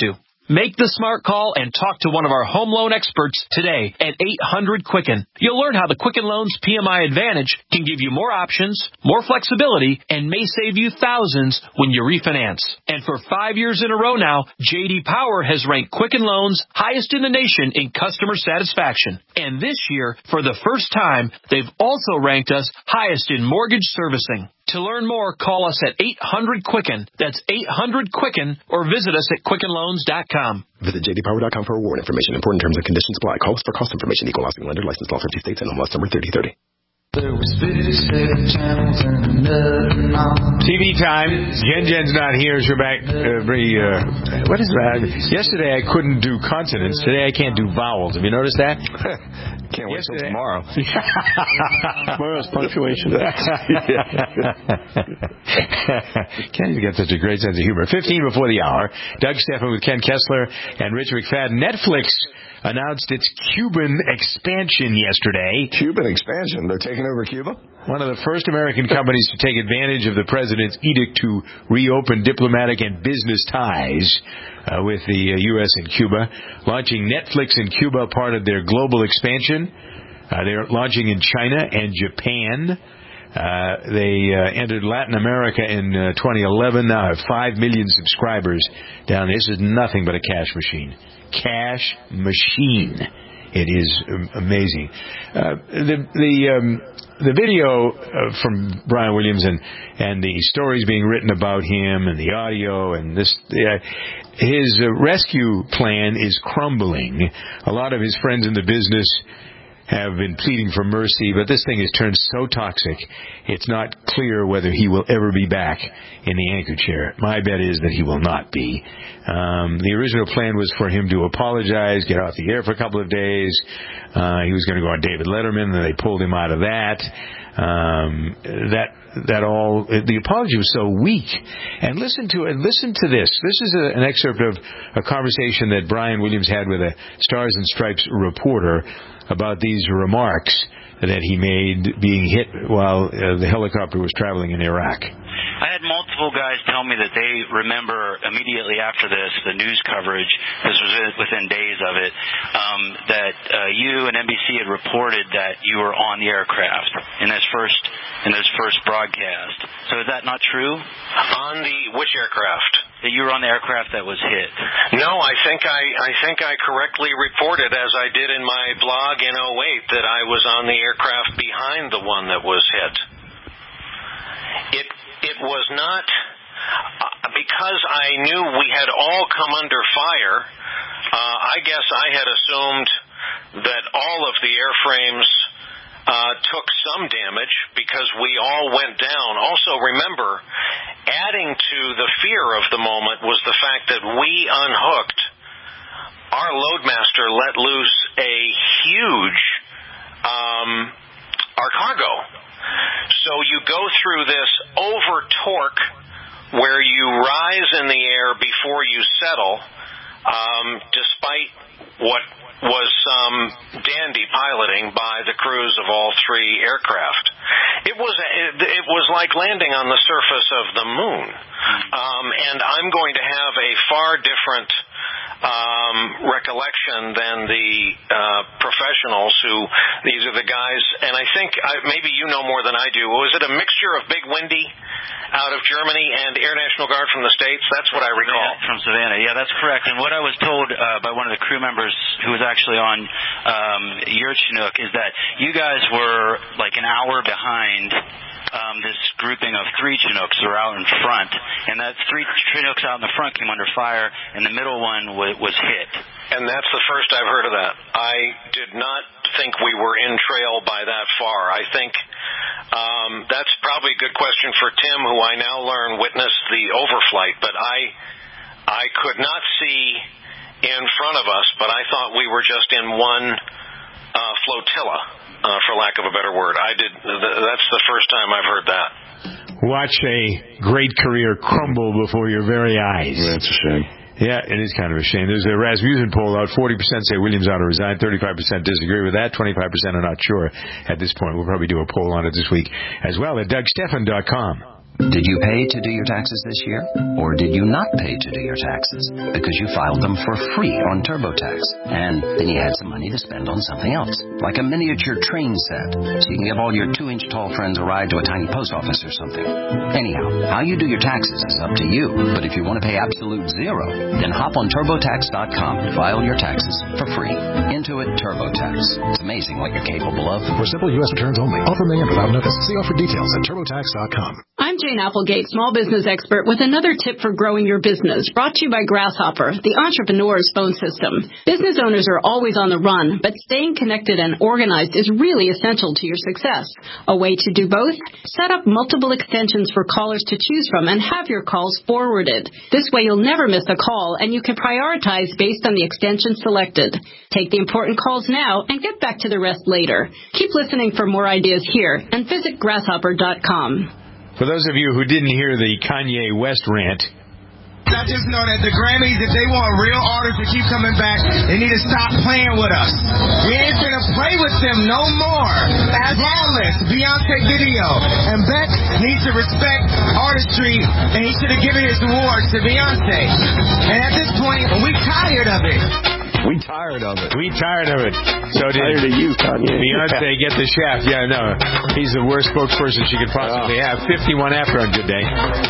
Make the smart call and talk to one of our home loan experts today at eight hundred Quicken. You'll learn how the Quicken Loans P M I Advantage can give you more options, more flexibility, and may save you thousands when you refinance. And for five years in a row now, J D Power has ranked Quicken Loans highest in the nation in customer satisfaction. And this year, for the first time, they've also ranked us highest in mortgage servicing. To learn more, call us at eight hundred Quicken. That's eight hundred Quicken, or visit us at quicken loans dot com. Visit j d power dot com for award information. Important terms and conditions apply. Call us for cost information. Equal housing lender. Licensed all fifty states and M L S number thirty thirty. There was fifty-seven channels and another knob. T V time. Jen Jen's not here. She'll back. Uh, bring, uh, what is that? Yesterday I couldn't do consonants. Today I can't do vowels. Have you noticed that? Can't wait till tomorrow. Tomorrow's punctuation. Ken's got such a great sense of humor. fifteen before the hour. Doug Stephan with Ken Kessler and Rich McFadden. Netflix announced its Cuban expansion yesterday. Cuban expansion? They're taking over Cuba? One of the first American companies to take advantage of the president's edict to reopen diplomatic and business ties uh, with the uh, U S and Cuba. Launching Netflix in Cuba, part of their global expansion. Uh, they're launching in China and Japan. Uh, they uh, entered Latin America in uh, twenty eleven, now have five million subscribers down there. This is nothing but a cash machine. Cash machine. It is um, amazing. Uh, the the um, the video uh, from Brian Williams and, and the stories being written about him and the audio and this, uh, his uh, rescue plan is crumbling. A lot of his friends in the business have been pleading for mercy, but this thing has turned so toxic, it's not clear whether he will ever be back in the anchor chair. My bet is that he will not be. Um, the original plan was for him to apologize, get off the air for a couple of days. Uh, he was going to go on David Letterman, and they pulled him out of that. Um, that that all the apology was so weak. And listen to and listen to this. This is a, an excerpt of a conversation that Brian Williams had with a Stars and Stripes reporter about these remarks that he made being hit while uh, the helicopter was traveling in Iraq. I had multiple guys tell me that they remember immediately after this, the news coverage, this was within days of it, um, that uh, you and N B C had reported that you were on the aircraft in this first in this first broadcast. So is that not true? On the which aircraft? That you were on the aircraft that was hit. No, I think I, I think I correctly reported, as I did in my blog in oh eight, that I was on the aircraft behind the one that was hit. It it was not uh, because I knew we had all come under fire. Uh, I guess I had assumed that all of the airframes Uh, took some damage because we all went down. Also, remember, adding to the fear of the moment was the fact that we unhooked. Our loadmaster let loose a huge, um, our cargo. So you go through this over torque where you rise in the air before you settle, um, despite what was some dandy piloting by the crews of all three aircraft. It was it was like landing on the surface of the moon, um, and I'm going to have a far different um, recollection than the uh, professionals who these are the guys. And I think I, maybe you know more than I do. Was it a mixture of Big Windy out of Germany and Air National Guard from the States? That's what I recall. From Savannah, yeah, that's correct. And what I was told uh, by one of the crew members who was actually on um, your Chinook is that you guys were like an hour behind um, this grouping of three Chinooks that were out in front, and that three Chinooks out in the front came under fire, and the middle one w- was hit. And that's the first I've heard of that. I did not think we were in trail by that far. I think um, that's probably a good question for Tim, who I now learn witnessed the overflight, but I I could not see in front of us, but I thought we were just in one uh, flotilla, uh, for lack of a better word. I did. That's the first time I've heard that. Watch a great career crumble before your very eyes. That's a shame. Yeah, it is kind of a shame. There's a Rasmussen poll out. forty percent say Williams ought to resign. thirty-five percent disagree with that. twenty-five percent are not sure at this point. We'll probably do a poll on it this week as well at Doug Stephan dot com. Did you pay to do your taxes this year? Or did you not pay to do your taxes because you filed them for free on TurboTax? And then you had some money to spend on something else, like a miniature train set, so you can give all your two-inch tall friends a ride to a tiny post office or something. Anyhow, how you do your taxes is up to you. But if you want to pay absolute zero, then hop on TurboTax dot com to file your taxes for free. Intuit TurboTax. It's amazing what you're capable of. For simple U S returns only. Offer may end without notice. See offer details at TurboTax dot com. I'm Jane Applegate, small business expert, with another tip for growing your business, brought to you by Grasshopper, the entrepreneur's phone system. Business owners are always on the run, but staying connected and organized is really essential to your success. A way to do both? Set up multiple extensions for callers to choose from and have your calls forwarded. This way you'll never miss a call, and you can prioritize based on the extension selected. Take the important calls now and get back to the rest later. Keep listening for more ideas here, and visit grasshopper dot com. For those of you who didn't hear the Kanye West rant, I just know that the Grammys, if they want real artists to keep coming back, they need to stop playing with us. We ain't gonna play with them no more. Flawless, Beyonce video. And Beck needs to respect artistry, and he should have given his awards to Beyonce. And at this point, we tired of it. We tired of it. We tired of it. So did tired of you, Kanye. Beyonce get the shaft. Yeah, no. He's the worst spokesperson she could possibly oh. have. fifty-one after on Good Day.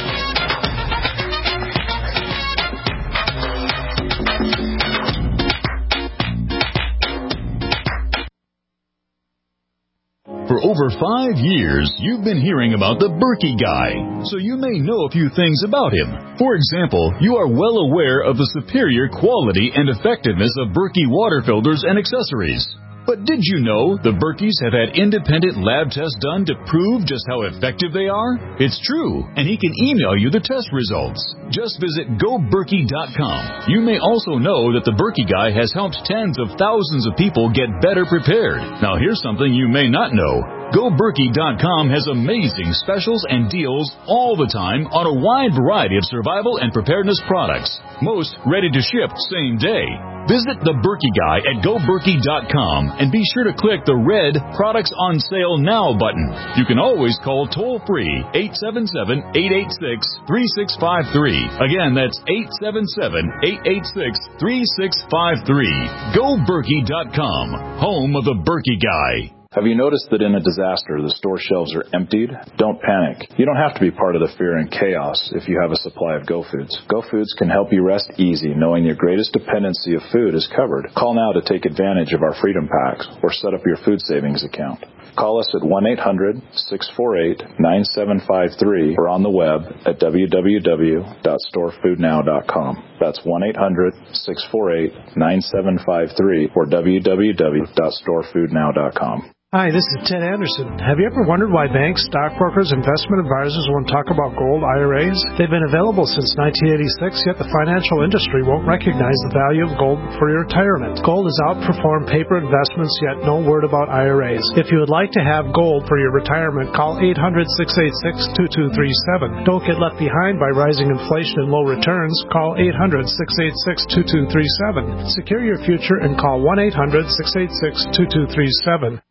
For over five years, you've been hearing about the Berkey Guy, so you may know a few things about him. For example, you are well aware of the superior quality and effectiveness of Berkey water filters and accessories. But did you know the Berkeys have had independent lab tests done to prove just how effective they are? It's true, and he can email you the test results. Just visit go berkey dot com. You may also know that the Berkey Guy has helped tens of thousands of people get better prepared. Now here's something you may not know. go berkey dot com has amazing specials and deals all the time on a wide variety of survival and preparedness products. Most ready to ship same day. Visit the Berkey Guy at go berkey dot com and be sure to click the red Products on Sale Now button. You can always call toll-free eight seven seven, eight eight six, three six five three. Again, that's eight seven seven, eight eight six, three six five three. go berkey dot com, home of the Berkey Guy. Have you noticed that in a disaster, the store shelves are emptied? Don't panic. You don't have to be part of the fear and chaos if you have a supply of Go Foods. Go Foods can help you rest easy knowing your greatest dependency of food is covered. Call now to take advantage of our Freedom Packs or set up your food savings account. Call us at one eight hundred, six four eight, nine seven five three or on the web at w w w dot store food now dot com. That's one eight hundred, six four eight, nine seven five three or w w w dot store food now dot com. Hi, this is Ted Anderson. Have you ever wondered why banks, stockbrokers, investment advisors won't talk about gold I R As? They've been available since nineteen eighty-six, yet the financial industry won't recognize the value of gold for your retirement. Gold has outperformed paper investments, yet no word about I R As. If you would like to have gold for your retirement, call eight hundred, six eight six, two two three seven. Don't get left behind by rising inflation and low returns. Call eight hundred, six eight six, two two three seven. Secure your future and call one eight hundred, six eight six, two two three seven.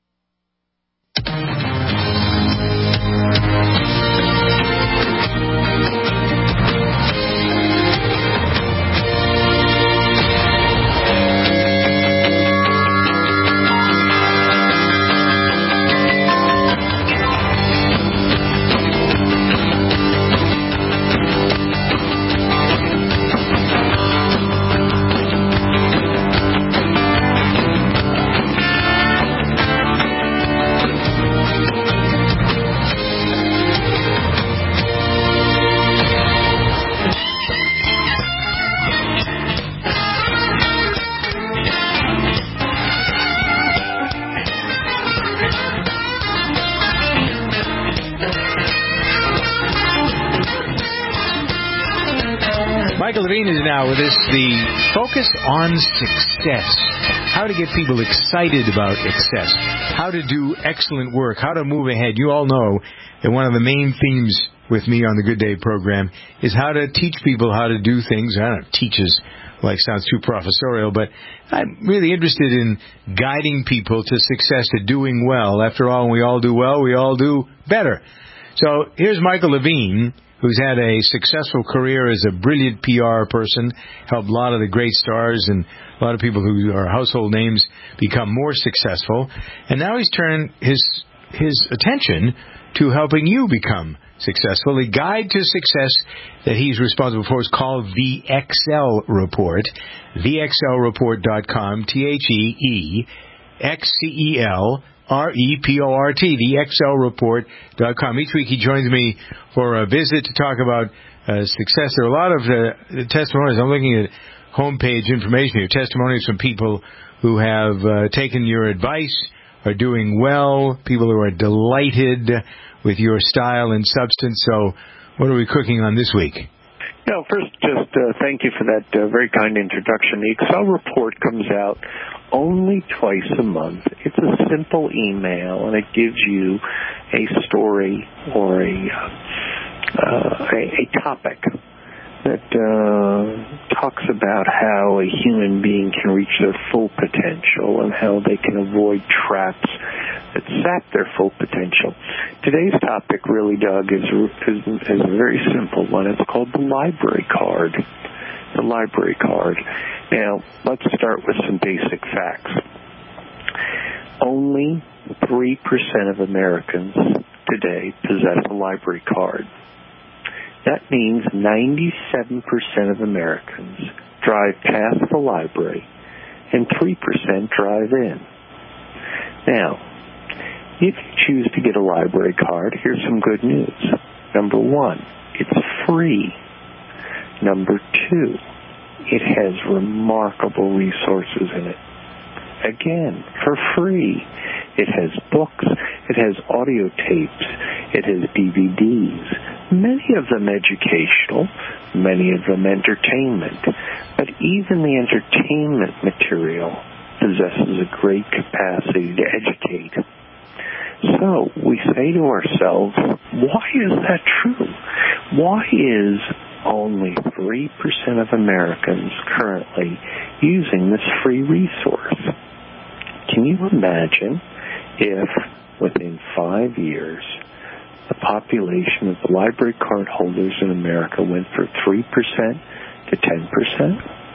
Michael Levine is now with us. The focus on success. How to get people excited about success. How to do excellent work. How to move ahead. You all know that one of the main themes with me on the Good Day program is how to teach people how to do things. I don't know, teaches like sounds too professorial, but I'm really interested in guiding people to success, to doing well. After all, when we all do well, we all do better. So here's Michael Levine, who's had a successful career as a brilliant P R person, helped a lot of the great stars and a lot of people who are household names become more successful. And now he's turned his his attention to helping you become successful. The guide to success that he's responsible for is called The Excel Report, the excel report dot com, T H E E X C E L R E P O R T, the excel report dot com. Each week he joins me for a visit to talk about uh, success. There are a lot of uh, testimonials. I'm looking at homepage information here, testimonies from people who have uh, taken your advice, are doing well, people who are delighted with your style and substance. So what are we cooking on this week? No, first, just uh, thank you for that uh, very kind introduction. The Excel Report comes out only twice a month. It's a simple email, and it gives you a story or a uh, a, a topic that uh, talks about how a human being can reach their full potential and how they can avoid traps that sap their full potential. Today's topic, really, Doug, is, is, is a very simple one. It's called the library card. The library card. Now, let's start with some basic facts. Only three percent of Americans today possess a library card. That means ninety-seven percent of Americans drive past the library and three percent drive in. Now, if you choose to get a library card, here's some good news. Number one, it's free. Number two, it has remarkable resources in it. Again, for free. It has books, it has audio tapes, it has D V Ds, many of them educational, many of them entertainment. But even the entertainment material possesses a great capacity to educate. So we say to ourselves, why is that true? Why is only three percent of Americans currently using this free resource? Can you imagine if within five years the population of the library card holders in America went from three percent to ten percent?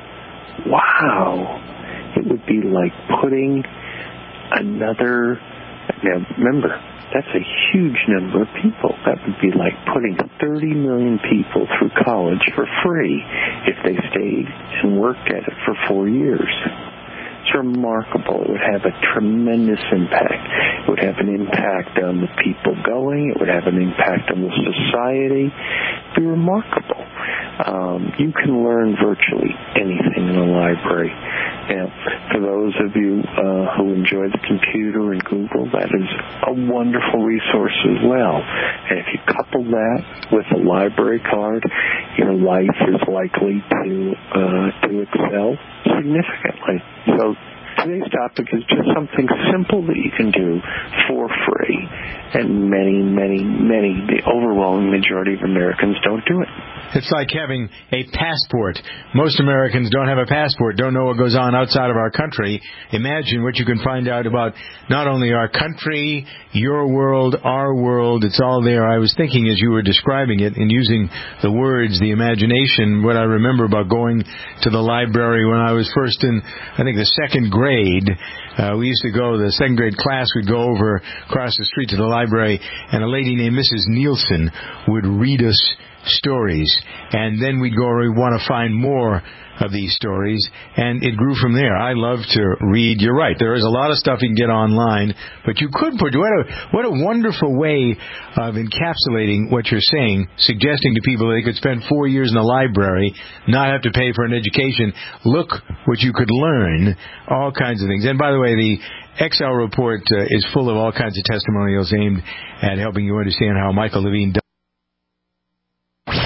Wow! It would be like putting another... Now, remember, that's a huge number of people. That would be like putting thirty million people through college for free if they stayed and worked at it for four years. It's remarkable. It would have a tremendous impact. It would have an impact on the people going. It would have an impact on the society. It would be remarkable. Um, you can learn virtually anything in a library. Now, for those of you uh, who enjoy the computer and Google, that is a wonderful resource as well. And if you couple that with a library card, your life is likely to uh, to excel significantly. So today's topic is just something simple that you can do for free. And many, many, many, the overwhelming majority of Americans don't do it. It's like having a passport. Most Americans don't have a passport, don't know what goes on outside of our country. Imagine what you can find out about not only our country, your world, our world. It's all there. I was thinking as you were describing it and using the words, the imagination, what I remember about going to the library when I was first in, I think, the second grade. Uh, we used to go, the second grade class would go over across the street to the library, and a lady named Missus Nielsen would read us stories, and then we'd go, we want to find more of these stories, and it grew from there. I love to read. You're right, there is a lot of stuff you can get online, but you could put, what a, what a wonderful way of encapsulating what you're saying, suggesting to people they could spend four years in a library, not have to pay for an education. Look what you could learn, all kinds of things. And by the way, the Excel Report uh, is full of all kinds of testimonials aimed at helping you understand how Michael Levine does.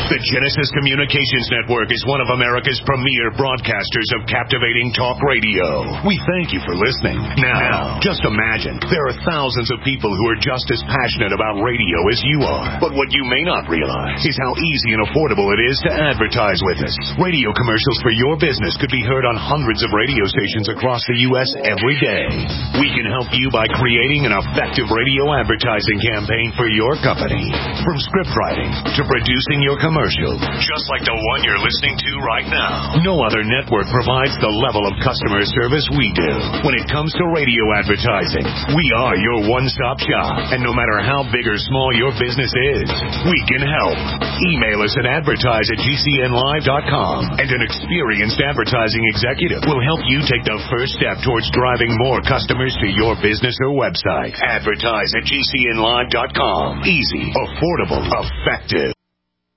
The Genesis Communications Network is one of America's premier broadcasters of captivating talk radio. We thank you for listening. Now, just imagine, there are thousands of people who are just as passionate about radio as you are. But what you may not realize is how easy and affordable it is to advertise with us. Radio commercials for your business could be heard on hundreds of radio stations across the U S every day. We can help you by creating an effective radio advertising campaign for your company. From script writing to producing your commercial, just like the one you're listening to right now. No other network provides the level of customer service we do. When it comes to radio advertising, we are your one-stop shop. And no matter how big or small your business is, we can help. Email us at advertise at G C N live dot com, and an experienced advertising executive will help you take the first step towards driving more customers to your business or website. Advertise at G C N live dot com. Easy, affordable, effective.